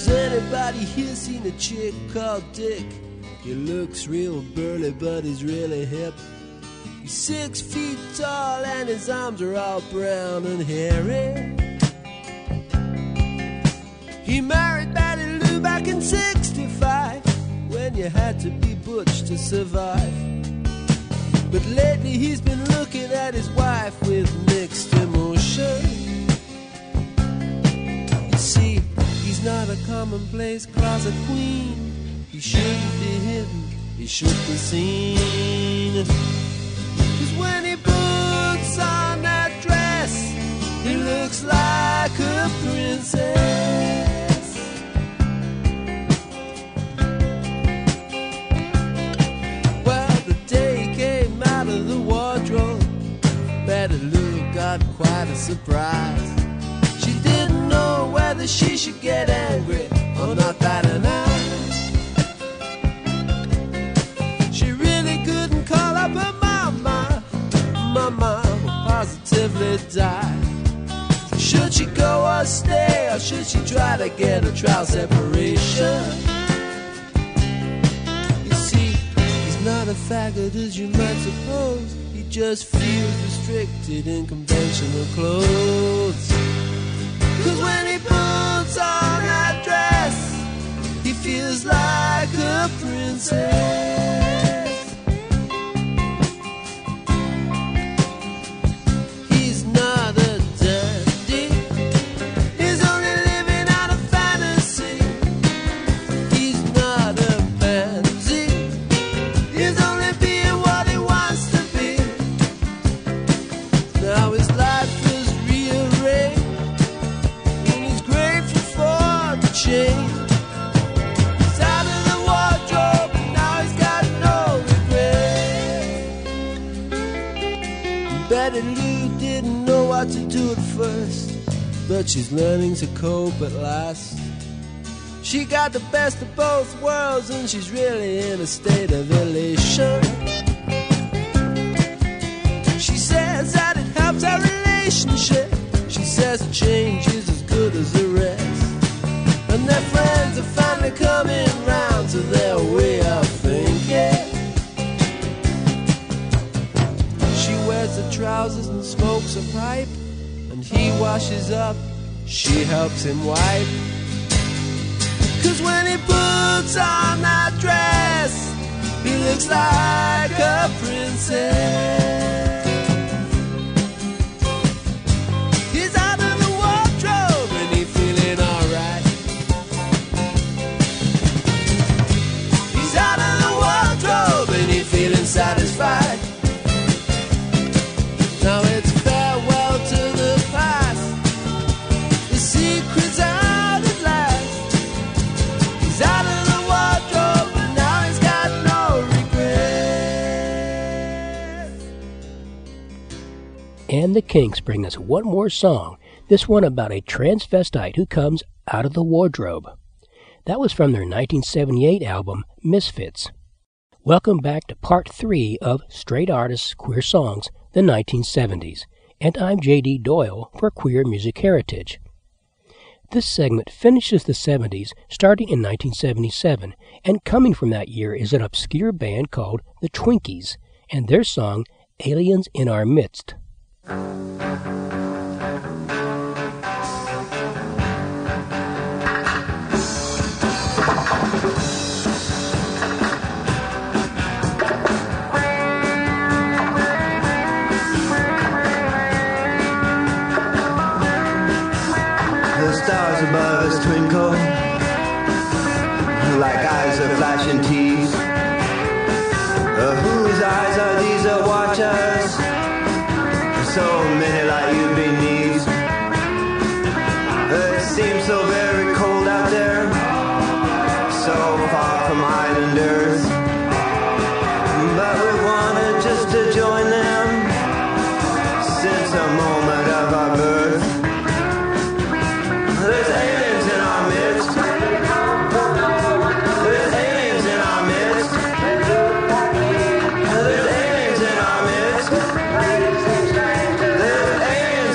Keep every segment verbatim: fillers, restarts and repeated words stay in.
Has anybody here seen a chick called Dick? He looks real burly, but he's really hip. He's six feet tall and his arms are all brown and hairy. He married Betty Lou back in sixty-five, when you had to be butch to survive. But lately he's been looking at his wife with mixed emotion. You see, he's not a commonplace closet queen. He shouldn't be hidden, he should be seen. Cause when he puts on that dress, he looks like a princess. Well, the day he came out of the wardrobe, Betty Lou got quite a surprise. She didn't know whether she should get angry or not bat an eye. She really couldn't call up her mama. Mama would positively die. Should she go or stay, or should she try to get a trial separation? You see, he's not a faggot as you might suppose. He just feels restricted in conventional clothes. Cause when he puts on that dress, he feels like a princess. He's not a dandy, he's only living out a fantasy. He's not a pansy, he's only being what he wants to be. Now his life is rearranged, change. He's out of the wardrobe and now he's got no regret. Betty Lou didn't know what to do at first, but she's learning to cope at last. She got the best of both worlds and she's really in a state of elation. She says that it helps our relationship. She says the change is as good as the rest. And their friends are finally coming round to their way of thinking. She wears the trousers and smokes a pipe, and he washes up, she helps him wipe. Cause when he puts on that dress, he looks like a princess. Satisfied. Now it's farewell to the past. The secret's out at last. He's out of the wardrobe and now he's got no regret. And the Kinks bring us one more song, this one about a transvestite who comes out of the wardrobe. That was from their nineteen seventy-eight album, Misfits. Welcome back to part three of Straight Artists, Queer Songs, the nineteen seventies, and I'm J D Doyle for Queer Music Heritage. This segment finishes the seventies, starting in nineteen seventy-seven, and coming from that year is an obscure band called the Twinkies, and their song, Aliens in Our Midst. Stars above us twinkle like eyes of flashing teeth. Uh, whose eyes are these that watch us? So many like you beneath. Uh, it seems so very cold out there, so far from islanders. But we wanted just to join them since the moment of our birth. There's aliens in our midst. There's aliens in our midst. There's aliens in our midst. There's aliens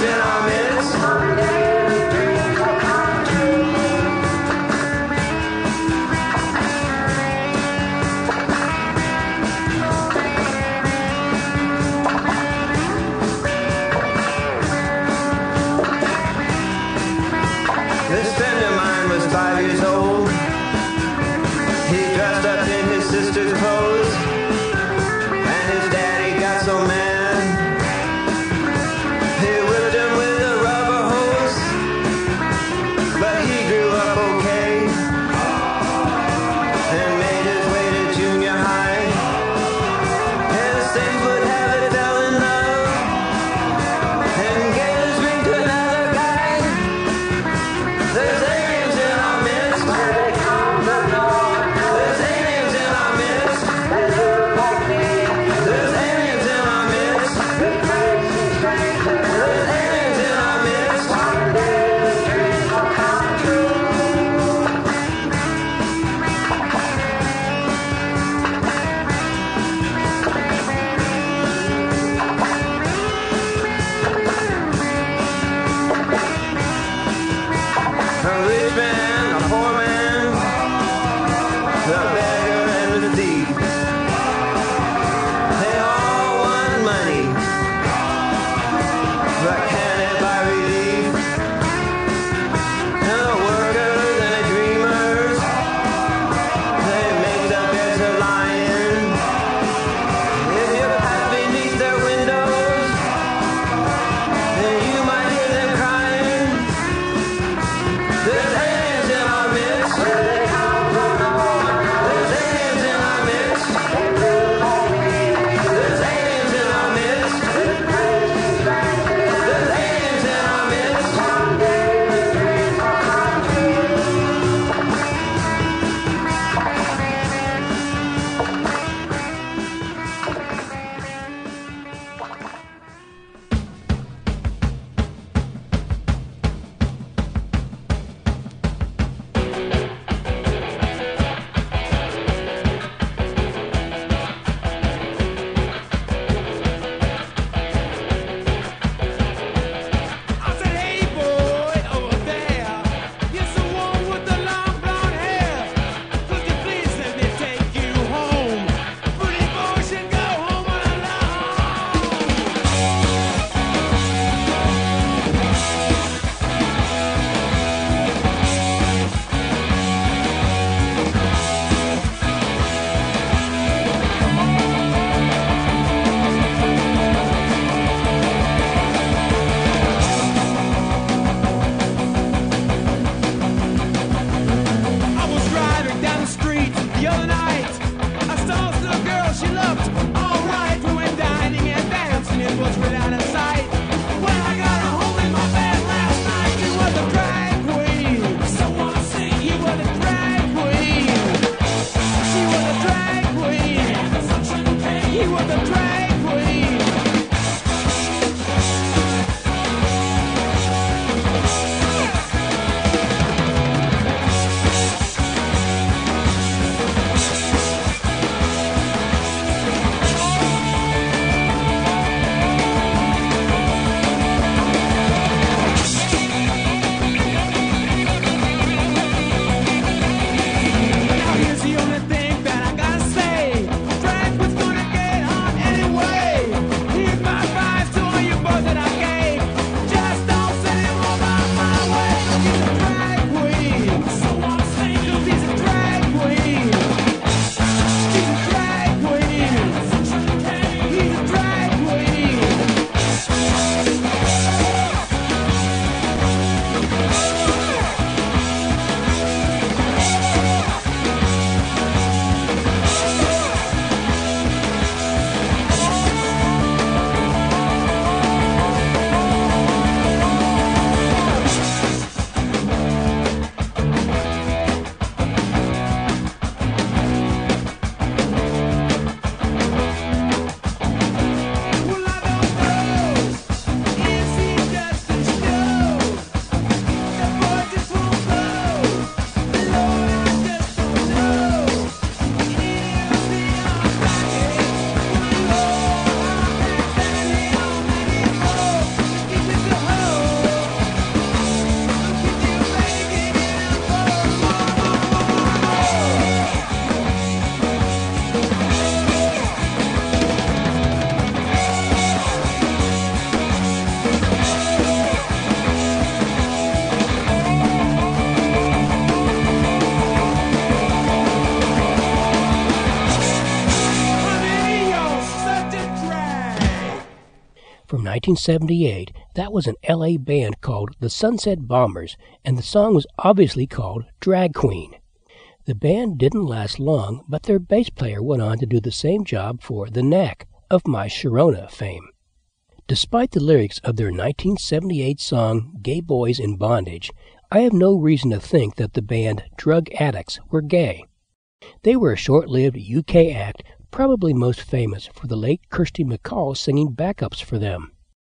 from nineteen seventy-eight. That was an L A band called the Sunset Bombers, and the song was obviously called Drag Queen. The band didn't last long, but their bass player went on to do the same job for The Knack of My Sharona fame. Despite the lyrics of their nineteen seventy-eight song Gay Boys in Bondage, I have no reason to think that the band Drug Addicts were gay. They were a short-lived U K act, probably most famous for the late Kirsty MacColl singing backups for them.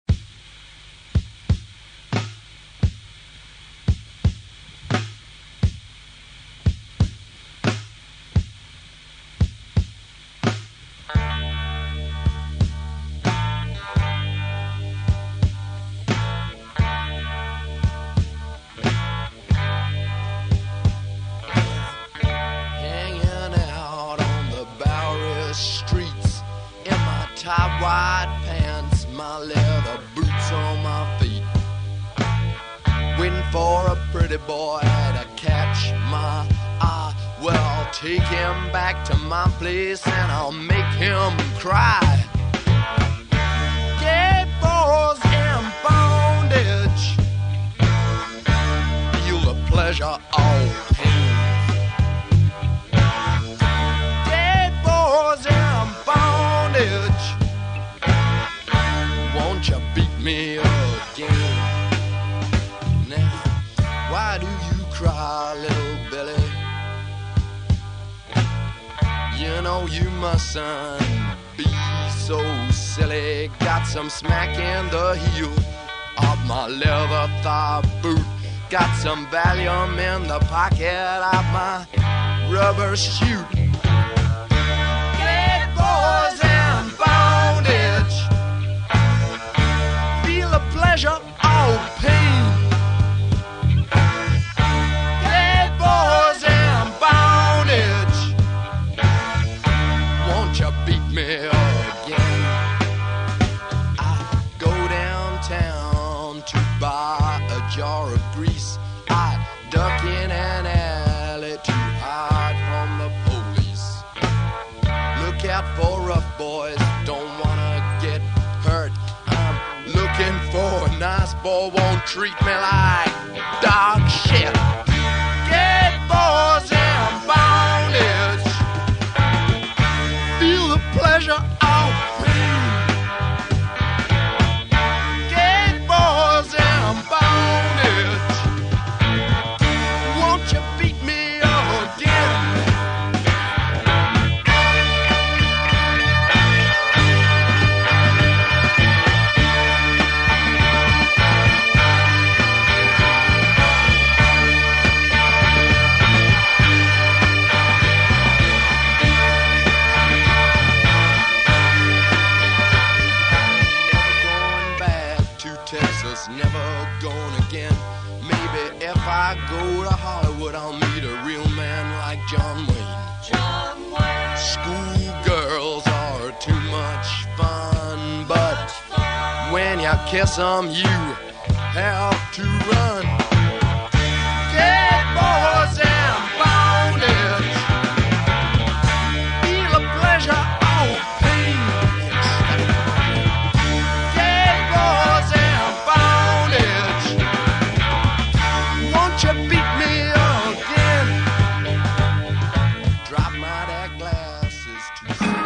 Tie white pants, my leather boots on my feet, waiting for a pretty boy to catch my eye. Well, I'll take him back to my place and I'll make him cry. Gay boys in bondage, feel the pleasure of pain. Gay boys in bondage, won't you beat me again? Now, why do you cry, little Billy? You know you mustn't be so silly. Got some smack in the heel of my leather thigh boot. Got some Valium in the pocket of my rubber chute. Gay boys in bondage, the pleasure of pain. Gay boys in bondage, won't you beat me again? I go downtown to buy a jar of grease. I duck in an alley to hide from the police. Look out for rough boys, don't wanna get hurt. Looking for a nice boy, won't treat me like dog shit. Gay boys in bondage, feel the pleasure of pain. Gay boys in bondage, won't you beat me again? Never going again. Maybe if I go to Hollywood, I'll meet a real man like John Wayne. John Wayne. Schoolgirls are too much fun, but much fun. When you kiss them, you have to run. Gay boys in bondage, feel the pleasure of pain. Gay boys in bondage, won't you beat me again? Drop my that glasses to see.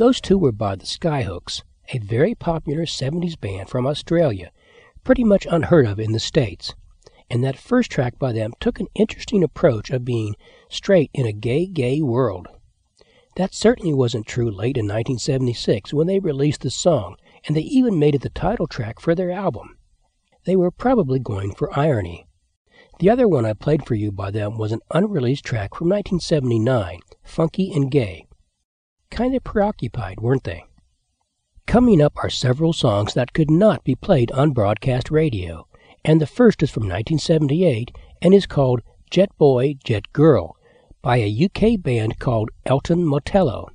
Those two were by the Skyhooks, a very popular seventies band from Australia, pretty much unheard of in the States. And that first track by them took an interesting approach of being straight in a gay, gay world. That certainly wasn't true late in nineteen seventy-six when they released the song, and they even made it the title track for their album. They were probably going for irony. The other one I played for you by them was an unreleased track from nineteen seventy-nine, Funky and Gay. Kind of preoccupied, weren't they? Coming up are several songs that could not be played on broadcast radio, and the first is from nineteen seventy-eight and is called Jet Boy, Jet Girl by a U K band called Elton Motello.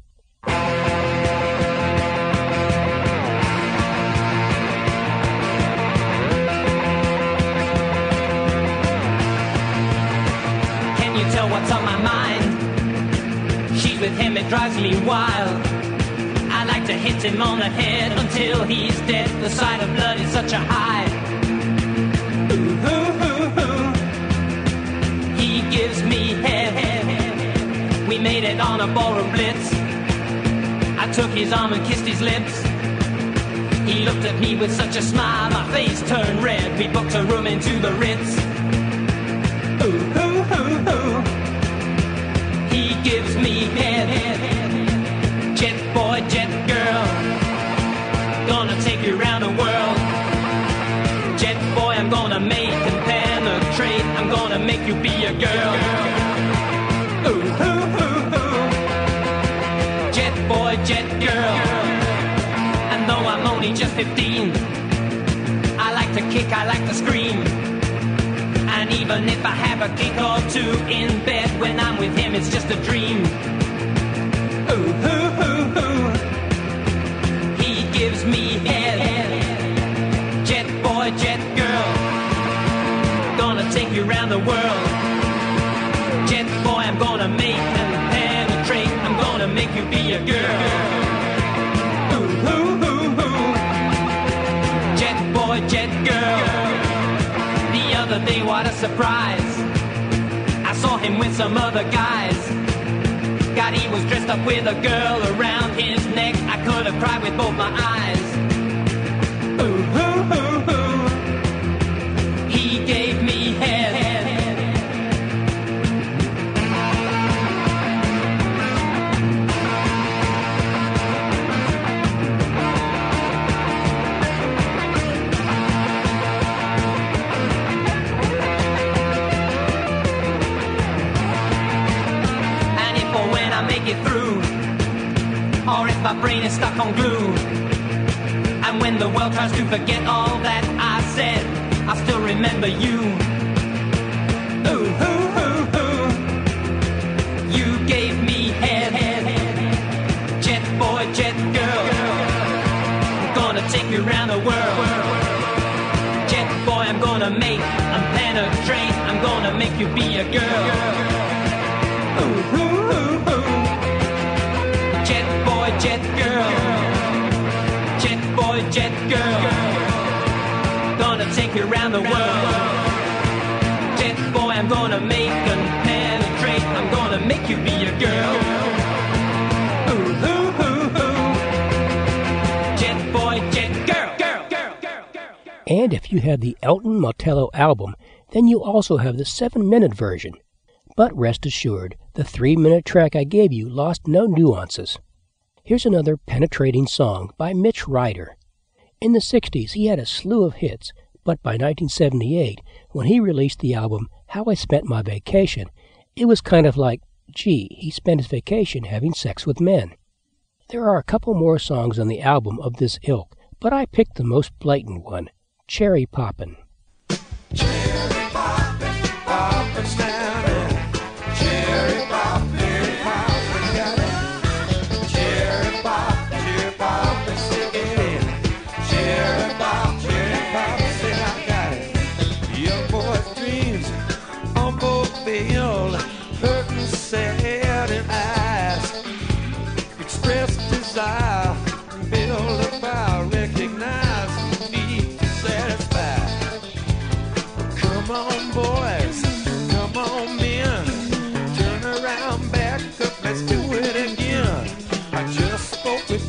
Can you tell what's on my mind? She's with him, it drives me wild. I like to hit him on the head until he's dead. The sight of blood is such a high. Ooh, ooh, ooh, ooh. He gives me head, head, head. We made it on a ballroom blitz. I took his arm and kissed his lips. He looked at me with such a smile, my face turned red. We booked a room into the Ritz. Ooh, ooh, ooh, ooh. He gives me head, head, head. Jet boy, jet girl, gonna take you around the world. Jet boy, I'm gonna make and penetrate. I'm gonna make you be a girl. Ooh, ooh, ooh, ooh. Jet boy, jet girl. And though I'm only just fifteen, I like to kick, I like to scream. And even if I have a kick or two in bed, when I'm with him, it's just a dream. Ooh, ooh, ooh, ooh. He gives me head. Jet boy, jet girl, gonna take you around the world. Jet boy, I'm gonna make and penetrate. I'm gonna make you be a girl. Ooh, ooh, ooh, ooh. Jet boy, jet girl. The other day, what a surprise, I saw him with some other guys. God, he was dressed up with a girl around his neck. I could have cried with both my eyes. Ooh, ooh, ooh, ooh. He gave me head. And if or when I make it through, or if my brain is stuck on glue, and when the world tries to forget all that I said, I still remember you. Ooh, ooh, ooh, ooh. You gave me head. Jet boy, jet girl, I'm gonna take you around the world. Jet boy, I'm gonna make and penetrate. I'm gonna make you be a girl. Ooh, ooh, ooh, ooh. Jet boy, jet girl, jet boy, jet girl, gonna take you around the world. Jet boy, I'm gonna make and penetrate. I'm gonna make you be a girl. Ooh, ooh, ooh, ooh. Jet boy, jet girl, girl, girl, girl, girl. And if you have the Elton Motello album, then you also have the seven-minute version. But rest assured, the three-minute track I gave you lost no nuances. Here's another penetrating song by Mitch Ryder. In the sixties, he had a slew of hits, but by nineteen seventy-eight, when he released the album How I Spent My Vacation, it was kind of like, gee, he spent his vacation having sex with men. There are a couple more songs on the album of this ilk, but I picked the most blatant one, Cherry Poppin'. Cherry poppin', poppin' standing. Cherry poppin', poppin' got it. Cherry pop, cherry poppin', stick it in. Cherry pop, cherry poppin', say I got it. Young boy's dreams unfulfilled, hurting, sad, and eyes. Expressed desire, build a fire, recognize the need to satisfy. Come on, boys, come on, men. Turn around, back up, let's do it again. I just spoke with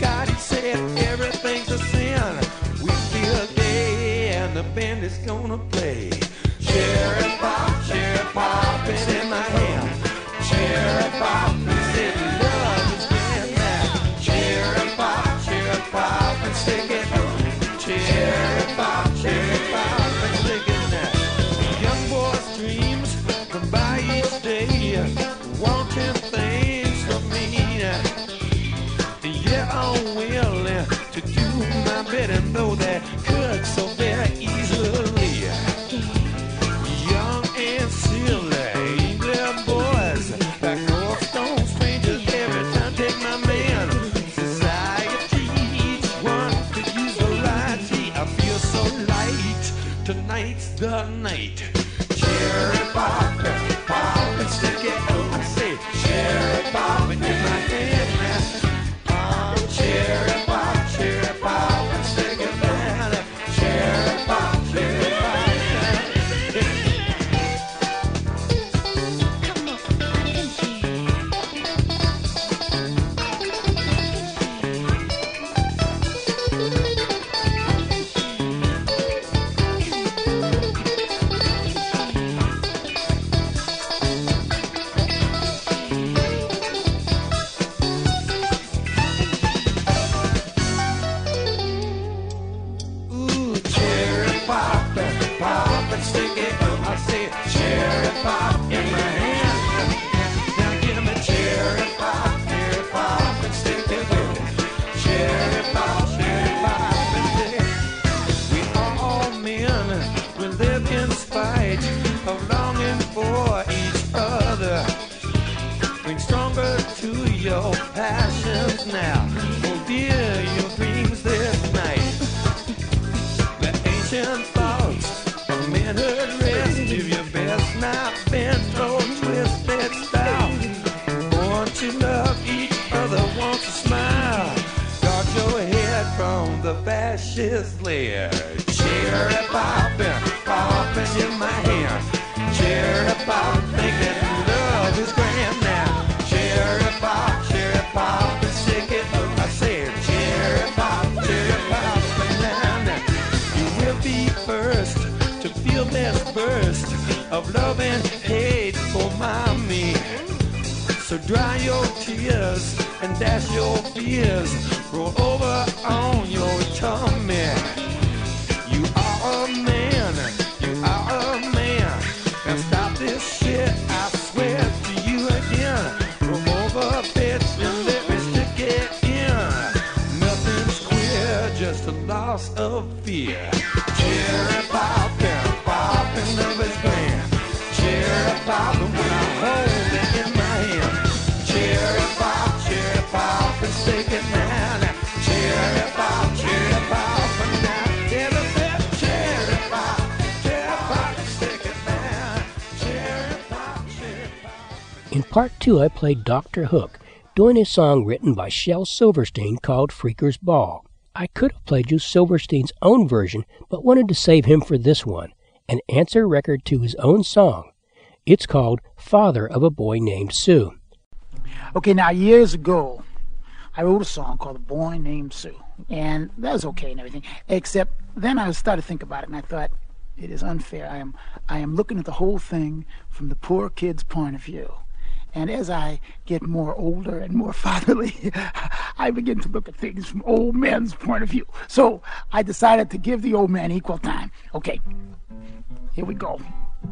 knife and throw twisted style. Born to love each other, want to smile. Guard your head from the fascist leer. Cherry poppin', poppin' in my hand. Cherry pop, thinking love is grand now. Cherry pop, cherry pop, and shake it. I said cherry pop, cherry pop, and now you will be first to feel this burst of love and hate for mommy. So dry your tears and dash your fears. Roll over on your tummy. You are a man, you are a man. Now stop this shit, I swear to you again. Roll over, bitch, and let me stick it in. Nothing's queer, just a loss of fear. Cherry poppin', poppin', love is grand. Cherry poppin' when I hold it in my hand. Cherry pop, cherry pop, and stick it now. Now. Cherry pop, cherry pop, and now. Tell us that cherry pop, cherry pop, and stick it now. Cherry pop, cherry pop. In part two, I played Doctor Hook, doing a song written by Shel Silverstein called Freaker's Ball. I could have played you Silverstein's own version, but wanted to save him for this one, an answer record to his own song. It's called Father of a Boy Named Sue. Okay, now years ago, I wrote a song called A Boy Named Sue, and that was okay and everything, except then I started to think about it, and I thought, it is unfair. I am, I am looking at the whole thing from the poor kid's point of view. And as I get more older and more fatherly, I begin to look at things from old men's point of view. So I decided to give the old man equal time. Okay, here we go.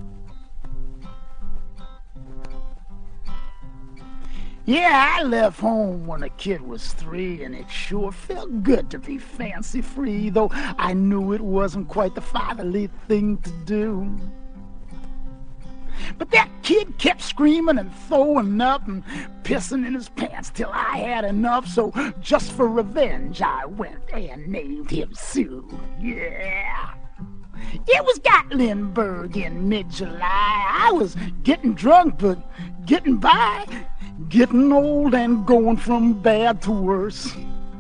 Yeah, I left home when the kid was three, and it sure felt good to be fancy-free, though I knew it wasn't quite the fatherly thing to do. But that kid kept screaming and throwing up and pissing in his pants till I had enough, so just for revenge I went and named him Sue. Yeah. It was Gatlinburg in mid-July. I was getting drunk but getting by, getting old and going from bad to worse.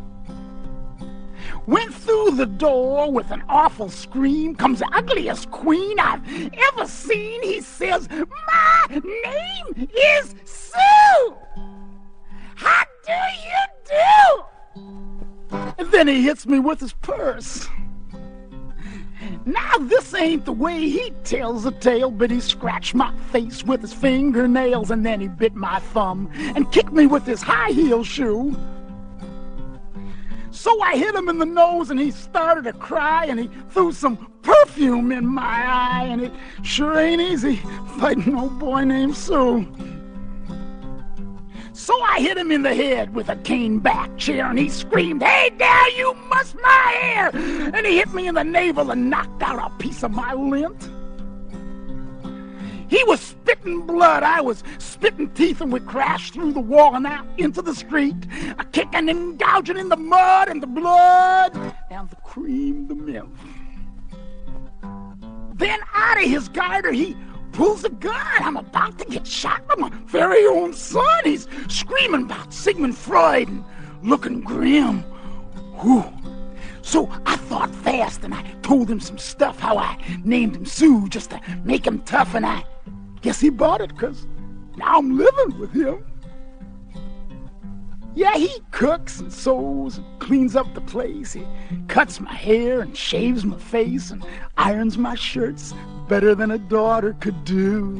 Went through the door with an awful scream. Comes the ugliest queen I've ever seen. He says, "My name is Sue. How do you do?" And then he hits me with his purse. Now this ain't the way he tells a tale, but he scratched my face with his fingernails, and then he bit my thumb and kicked me with his high heel shoe. So I hit him in the nose, and he started to cry, and he threw some perfume in my eye, and it sure ain't easy fighting old boy named Sue. So I hit him in the head with a cane-back chair, and he screamed, "Hey there, you muss my hair!" And he hit me in the navel and knocked out a piece of my lint. He was spitting blood, I was spitting teeth, and we crashed through the wall and out into the street, a kicking and gouging in the mud and the blood and the cream, the milk. Then out of his garter he pulls a gun. I'm about to get shot by my very own son. He's screaming about Sigmund Freud and looking grim. Whew. So I thought fast, and I told him some stuff, how I named him Sue just to make him tough, and I guess he bought it, because now I'm living with him. Yeah, he cooks and sews and cleans up the place. He cuts my hair and shaves my face and irons my shirts better than a daughter could do.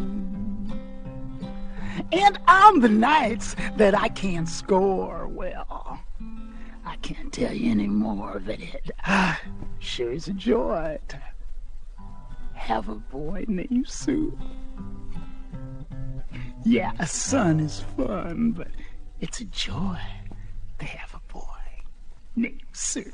And on the nights that I can't score, well, I can't tell you any more, but it ah, sure is a joy to have a boy named Sue. Yeah, a son is fun, but it's a joy to have a boy named Sue.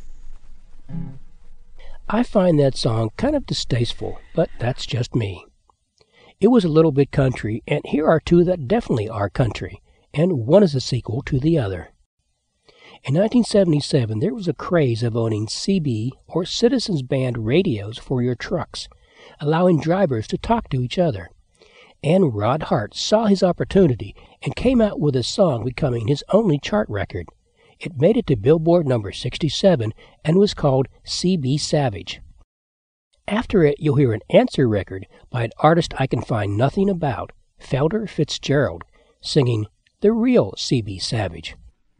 I find that song kind of distasteful, but that's just me. It was a little bit country, and here are two that definitely are country, and one is a sequel to the other. In nineteen seventy-seven, there was a craze of owning C B or Citizens Band radios for your trucks, allowing drivers to talk to each other. and Rod Hart saw his opportunity and came out with a song becoming his only chart record. It made it to Billboard number sixty-seven and was called C B Savage. After it, you'll hear an answer record by an artist I can find nothing about, Felder Fitzgerald, singing the real C B Savage.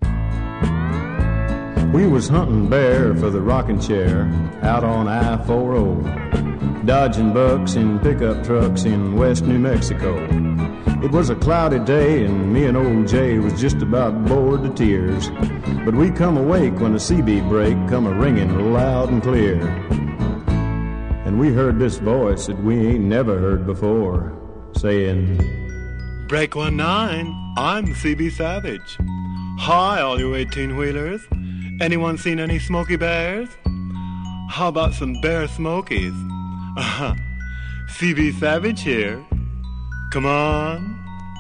We was hunting bear for the rocking chair out on I forty, dodging bucks in pickup trucks in West New Mexico. It was a cloudy day and me and old Jay was just about bored to tears, but we come awake when the C B break come a-ringing loud and clear. And we heard this voice that we ain't never heard before, saying, Break one nine, I'm C B Savage. Hi, all you eighteen-wheelers. Anyone seen any Smoky Bears? How about some Bear Smokies? Uh-huh. C B Savage here. Come on.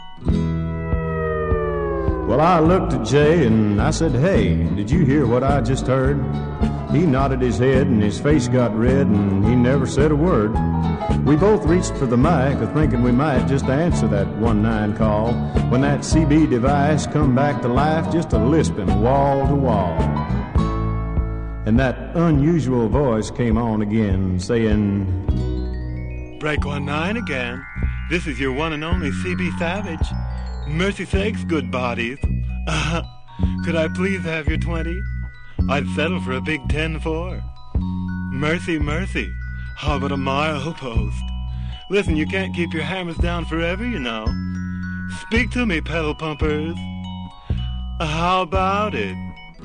Well, I looked at Jay and I said, hey, did you hear what I just heard? He nodded his head and his face got red and he never said a word. We both reached for the mic, thinking we might just answer that one nine call, when that C B device come back to life, just a lisping wall to wall. And that unusual voice came on again, saying, Break one nine again. This is your one and only C B Savage. Mercy sakes, good bodies. Uh, could I please have your twenty? I'd settle for a big ten four. Mercy, mercy. How about a mile post? Listen, you can't keep your hammers down forever, you know. Speak to me, pedal pumpers. How about it?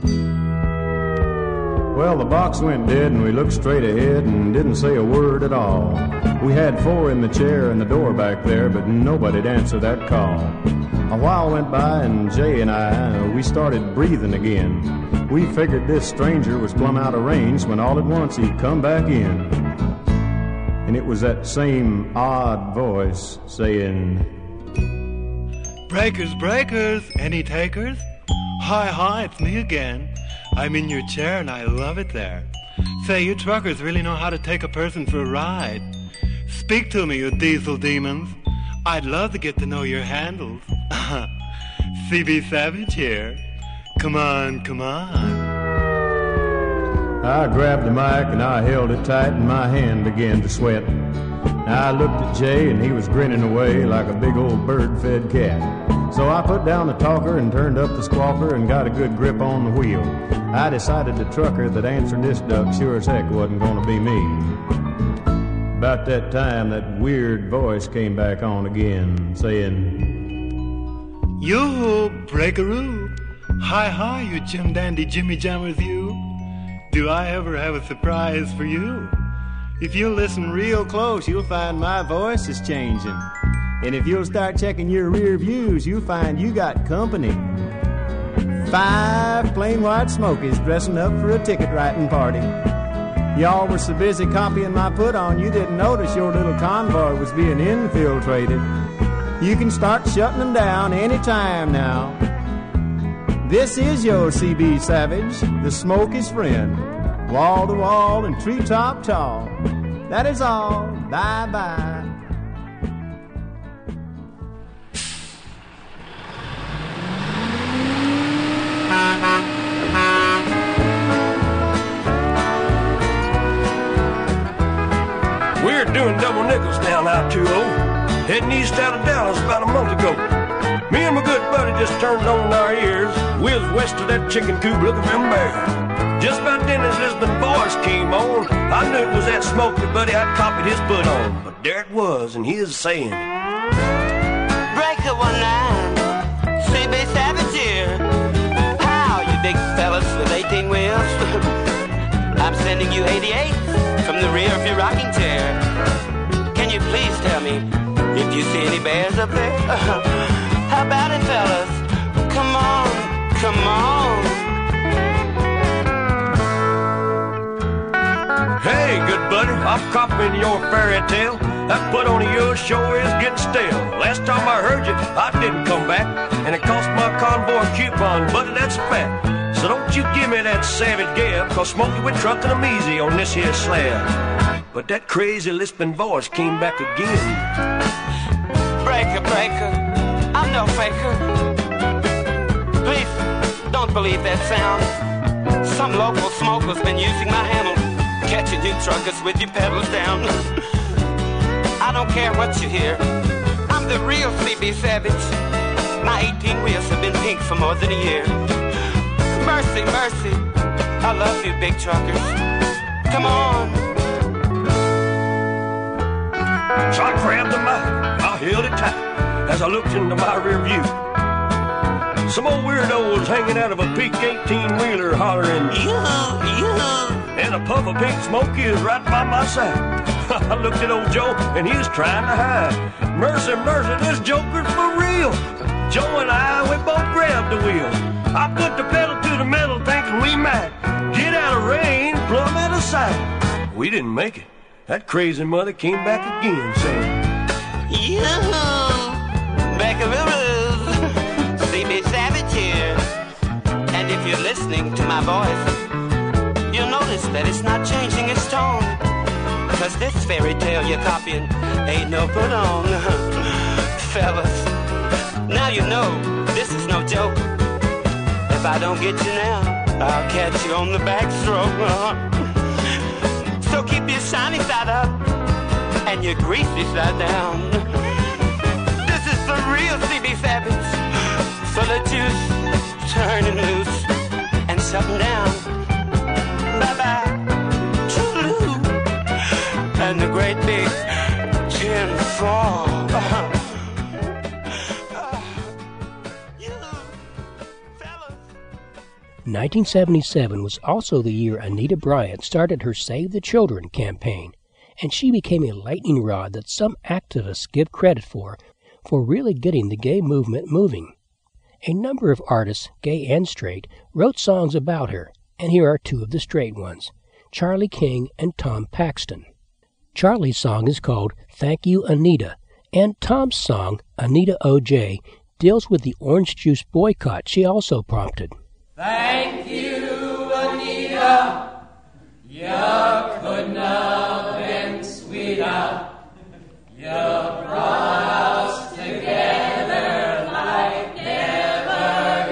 Well, the box went dead and we looked straight ahead and didn't say a word at all. We had four in the chair and the door back there, but nobody'd answer that call. A while went by and Jay and I, we started breathing again. We figured this stranger was plumb out of range when all at once he come back in. And it was that same odd voice saying, Breakers, breakers, any takers? Hi, hi, it's me again. I'm in your chair and I love it there. Say, you truckers really know how to take a person for a ride. Speak to me, you diesel demons. I'd love to get to know your handles. C B Savage here. Come on, come on. I grabbed the mic and I held it tight and my hand began to sweat. I looked at Jay and he was grinning away like a big old bird-fed cat. So I put down the talker and turned up the squawker and got a good grip on the wheel. I decided the trucker that answered this duck sure as heck wasn't gonna be me. About that time, that weird voice came back on again, saying, Yoo-hoo, breakaroo. Hi, hi, you Jim Dandy Jimmy Jammers, you. Do I ever have a surprise for you? If you listen real close, you'll find my voice is changing. And if you'll start checking your rear views, you'll find you got company. Five plain white smokies dressing up for a ticket writing party. Y'all were so busy copying my put-on, you didn't notice your little convoy was being infiltrated. You can start shutting them down anytime now. This is your C B Savage, the Smoky's friend. Wall to wall and treetop tall. That is all. Bye-bye. We're doing double nickels down I two oh, heading east out of Dallas about a month ago. Me and my good buddy just turned on our ears. We was west of that chicken coop looking for them bears. Just about then as Lisbon voice came on, I knew it was that Smokey buddy I'd copied his put on. But there it was, and he was saying, Breaker one nine, C B Savage here. How, you big fellas with eighteen wheels? I'm sending you eighty-eight from the rear of your rocking chair. Can you please tell me if you see any bears up there? How about it, fellas? Come on, come on. Hey, good buddy, I'm copying your fairy tale. That put on of yours sure is getting stale. Last time I heard you, I didn't come back, and it cost my convoy coupon, buddy, that's a fact. So don't you give me that savage gab, cause Smokey went trucking them easy on this here slab. But that crazy lisping voice came back again. breaker. I'm no faker. Please don't believe that sound. Some local smoker's been using my handle, catching you truckers with your pedals down. I don't care what you hear. I'm the real C B Savage. My eighteen wheels have been pink for more than a year. Mercy, mercy, I love you big truckers. Come on. So I grabbed the mic, I held it tight as I looked into my rear view. Some old weirdo was hanging out of a big eighteen-wheeler hollering, yoo-hoo, yoo-hoo, and a puff of pink smoke is right by my side. I looked at old Joe, and he was trying to hide. Mercy, mercy, this joker's for real. Joe and I, we both grabbed the wheel. I put the pedal to the metal thinking we might get out of rain, plumb out of sight. We didn't make it. That crazy mother came back again saying, yoo-hoo, back of the roof, C B Savage here. And if you're listening to my voice, you'll notice that it's not changing its tone. Cause this fairy tale you're copying ain't no put on. Fellas, now you know this is no joke. If I don't get you now, I'll catch you on the backstroke. So keep your shiny side up and your greasy side down. This is the real C B Savage. So let juice turn and loose and shut 'em down. Bye-bye, toodaloo, and the great big tin fall. nineteen seventy-seven was also the year Anita Bryant started her Save the Children campaign, and she became a lightning rod that some activists give credit for, for really getting the gay movement moving. A number of artists, gay and straight, wrote songs about her, and here are two of the straight ones, Charlie King and Tom Paxton. Charlie's song is called Thank You, Anita, and Tom's song, Anita O J, deals with the orange juice boycott she also prompted. Thank you, Anita. You couldn't have been sweeter. You brought us together like never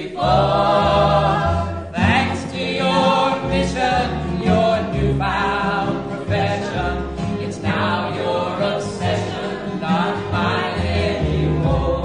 before. Thanks to your mission, your newfound profession, it's now your obsession, not mine anymore.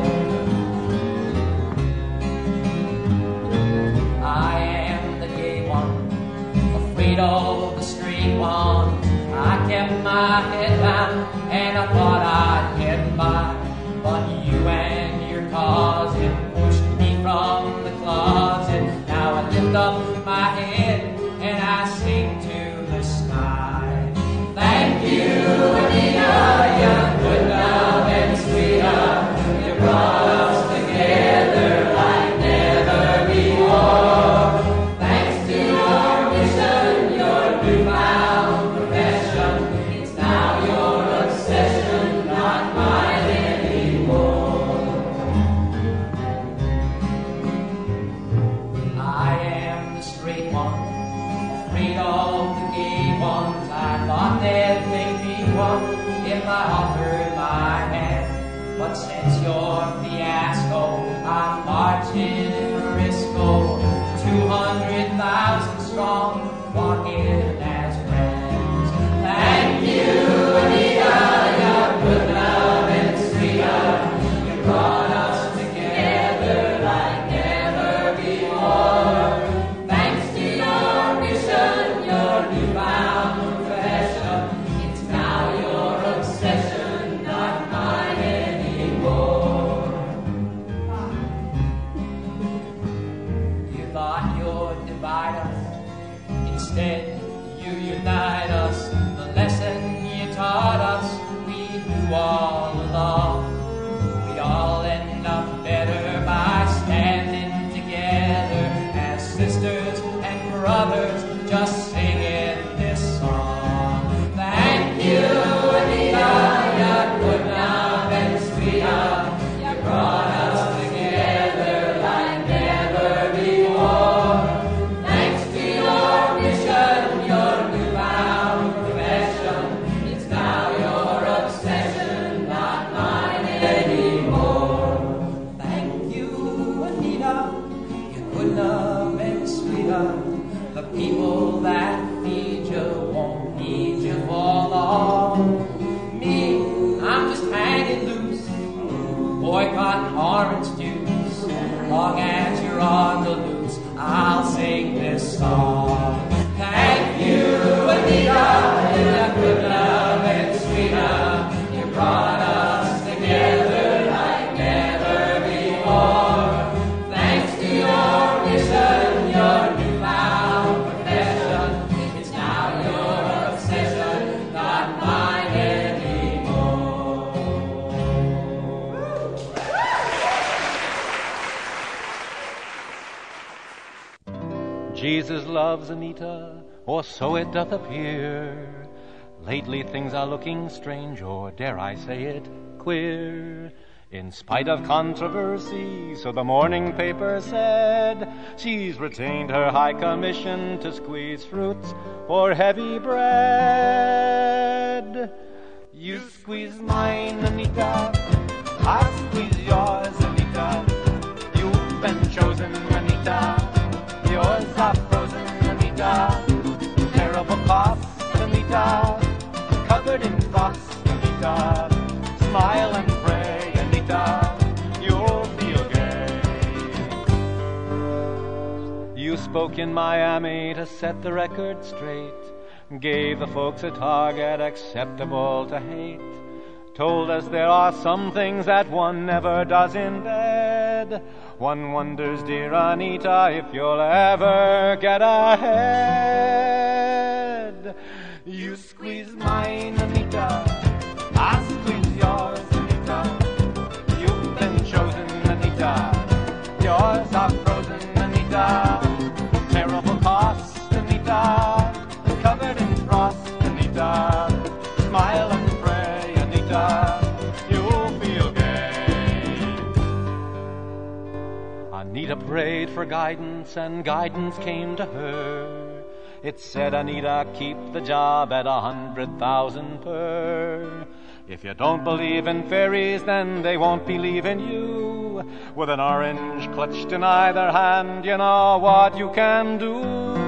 I am the gay one, afraid of the straight one. I kept my head down and I thought I'd get by, but you and your cousin pushed me from the closet. Now I lift up my head and I sing to the sky. Thank you, Anita, you couldn't have been sweeter. You brought us together like never before. Thanks to your mission, your newfound profession, it's now your obsession, Jesus loves Anita, or so it doth appear. Lately things are looking strange, or dare I say it, queer. In spite of controversy, so the morning paper said, she's retained her high commission to squeeze fruits for heavy bread. You squeeze mine, Anita, I squeeze yours, Anita. You've been chosen, Anita. Yours are frozen, Anita. Terrible cost, Anita. Covered in frost, Anita. Smile and pray, Anita. You'll feel gay. You spoke in Miami to set the record straight. Gave the folks a target acceptable to hate. Told us there are some things that one never does in bed. One wonders, dear Anita, if you'll ever get ahead. You squeeze mine, Anita, I squeeze yours, Anita. You've been chosen, Anita. Yours are frozen, Anita. Terrible cost, Anita. Covered in frost, Anita. Smile and pray, Anita. You'll feel gay. Anita prayed for guidance, and guidance came to her. It said, Anita, keep the job at a hundred thousand per. If you don't believe in fairies, then they won't believe in you. With an orange clutched in either hand, you know what you can do.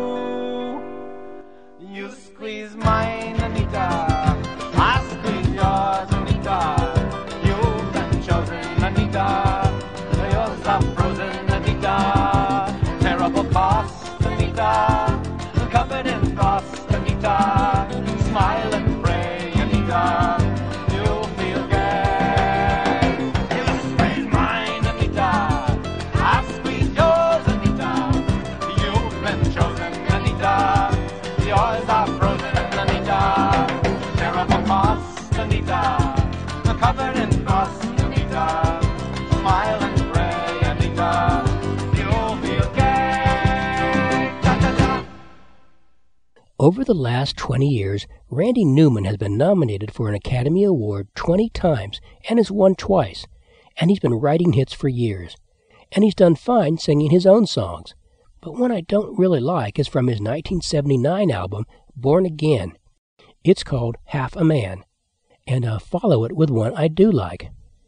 You squeeze mine, Anita. I squeeze yours, Anita. You've been chosen, Anita. Yours are frozen, Anita. Terrible cost, Anita. Covered in frost, Anita. Smile and pray, Anita. You'll feel gay. You squeeze mine, Anita. I squeeze yours, Anita. You've been chosen, Anita. Yours are frozen, Anita. Terrible cost, Anita. Covered in frost, Anita. Smile and pray, Anita. You'll feel gay. Da, da, da. Over the last twenty years, Randy Newman has been nominated for an Academy Award twenty times and has won twice. And he's been writing hits for years. And he's done fine singing his own songs. But one I don't really like is from his nineteen seventy-nine album, Born Again. It's called Half a Man. And I'll follow it with one I do like.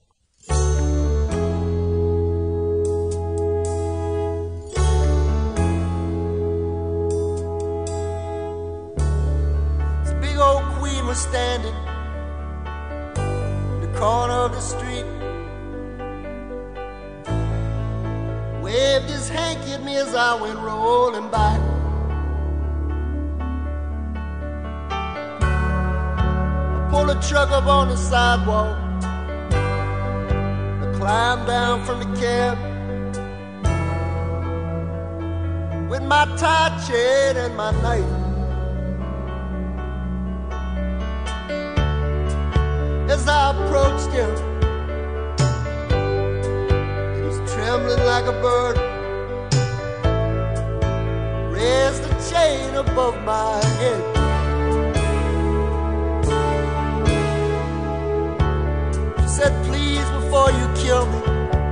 This big old queen was standing in the corner of the street. Waved his hanky at me as I went rolling by. I pulled a truck up on the sidewalk. I climbed down from the cab with my tie chain and my knife. As I approached him, trembling like a bird, raised the chain above my head. She said, please, before you kill me,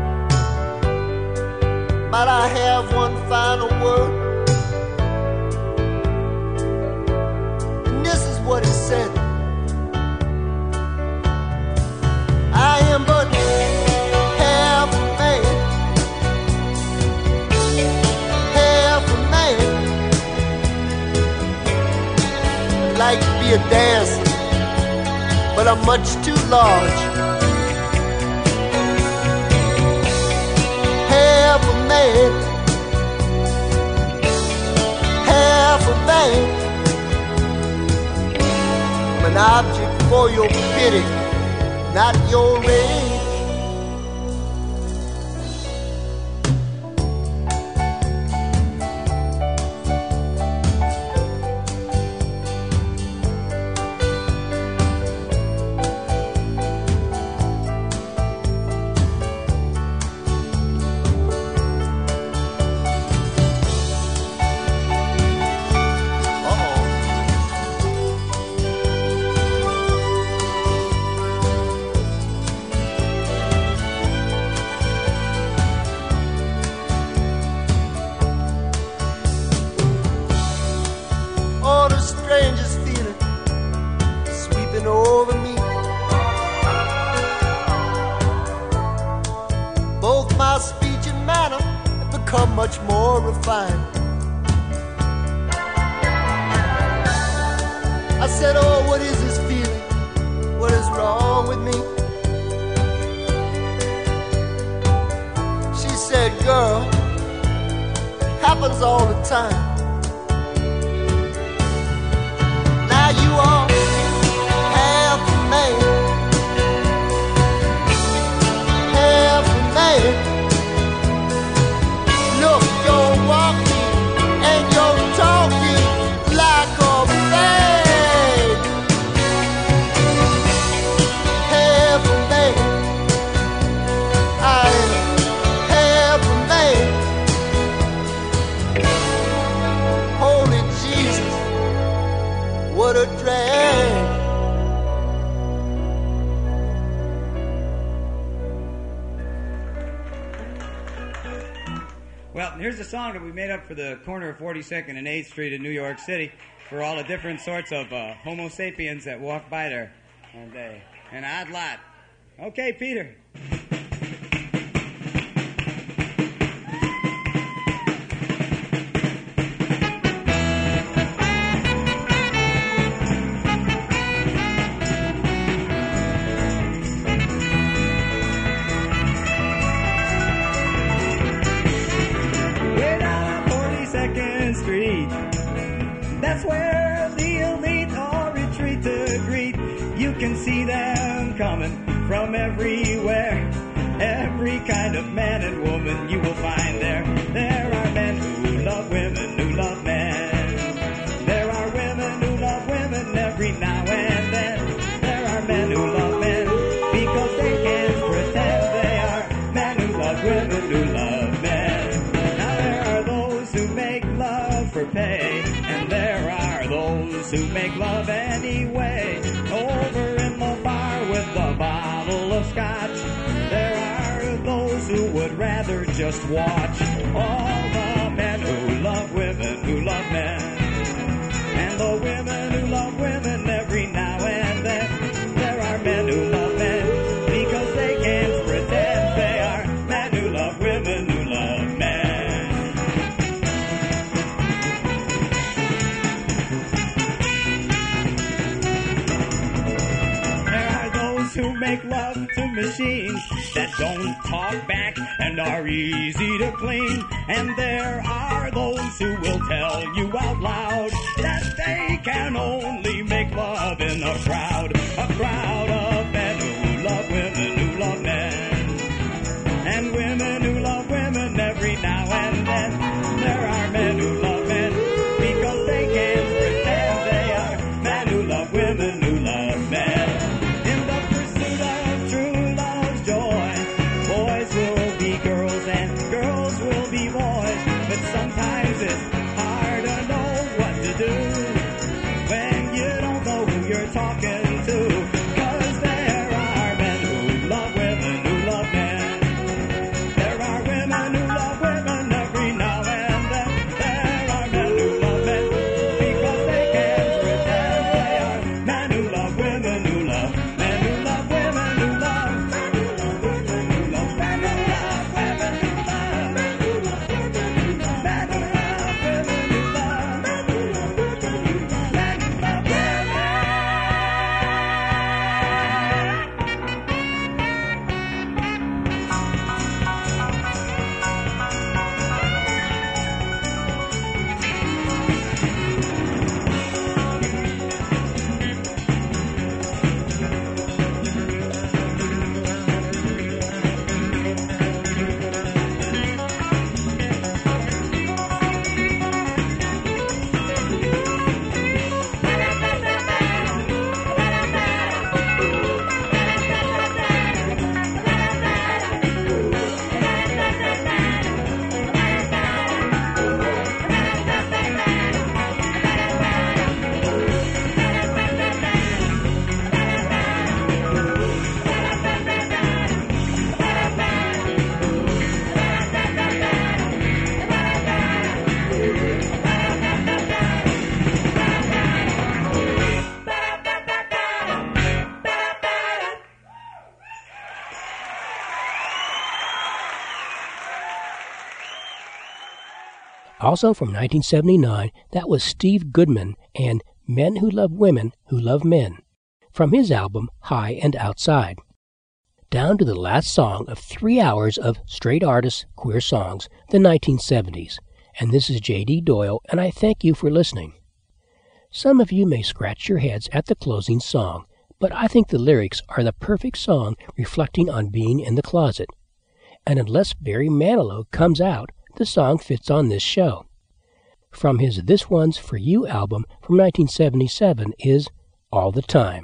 might I have one final word? And this is what he said. I am but half a man, like to be a dancer, but I'm much too large. Half a man, half a man. I'm an object for your pity, not your rage. become much more refined. I said, oh, what is this feeling? What is wrong with me? She said, girl, it happens all the time. Now you are half a man, half a man. Look, you're walking and you're talking like a man. Half a man, I am half a man. Holy Jesus, what a drag. Well, here's a song that we made up for the corner of forty-second and eighth Street in New York City for all the different sorts of uh, Homo sapiens that walk by there. And uh, an odd lot. Okay, Peter. Street. That's where the elite all retreat to greet. You can see them coming from everywhere. Every kind of man and woman you will find there. There are men who love women who love men. There are women who love women every now and then. There are men who love men because they can't pretend. They are men who love women who love men. Now there are those who make love for pay, and there are those who make love anyway. Over in the bar with a bottle of scotch, there are those who would rather just watch. All the men who love women who love men, and the women who love women every now and then. There are men who love men because they can't pretend. They are men who love women who love men. Who make love to machines that don't talk back and are easy to clean. And there are those who will tell you out loud that they can only make love in a crowd, a crowd of men who love women who love men, and women who love women every now and then. There are men who love men because they can't pretend. They are men who love women who love men. Sometimes it's hard to know what to do when you don't know who you're talking to, 'cause Also from nineteen seventy-nine, that was Steve Goodman and Men Who Love Women Who Love Men, from his album High and Outside. Down to the last song of three hours of straight artists, queer songs, the nineteen seventies. And this is J D Doyle, and I thank you for listening. Some of you may scratch your heads at the closing song, but I think the lyrics are the perfect song reflecting on being in the closet. And unless Barry Manilow comes out, the song fits on this show. From his This One's For You album from nineteen seventy-seven is All the Time.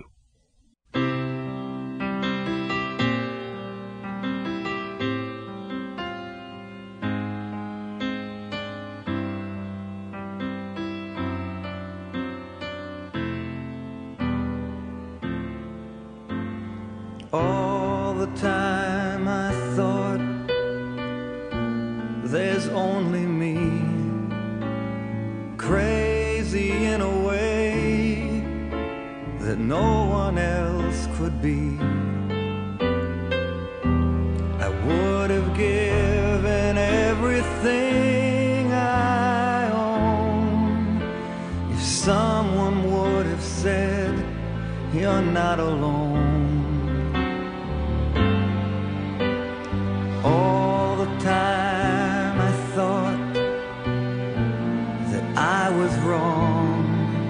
All the time I thought there's only me, crazy in a way that no one else could be. I would have given everything I own if someone would have said you're not alone. All the time I thought that I was wrong,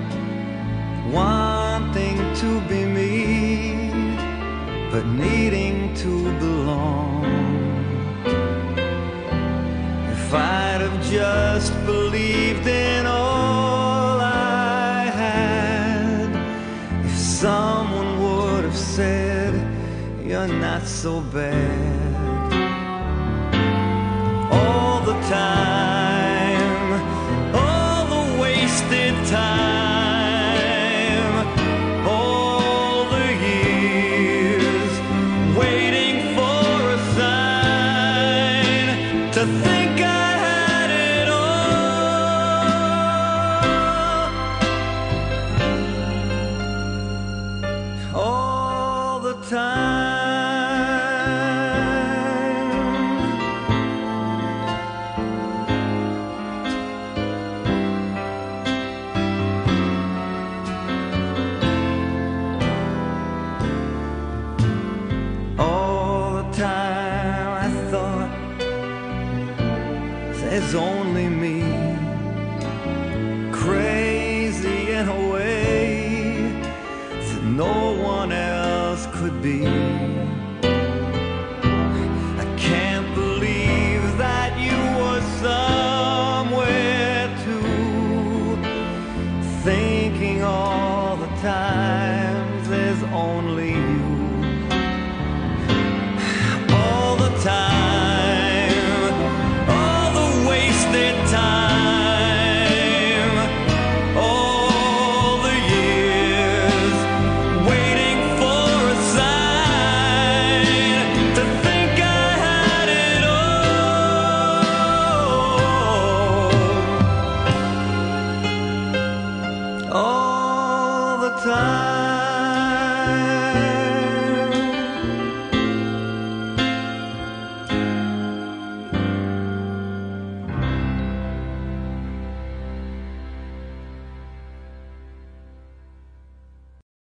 wanting to be me, but needing to belong. If I'd have just believed in all I had, if someone would have said you're not so bad. All the time, all the wasted time, all the years waiting for a sign to think I had it all. All the time. There's only me, crazy in a way that no one else could be.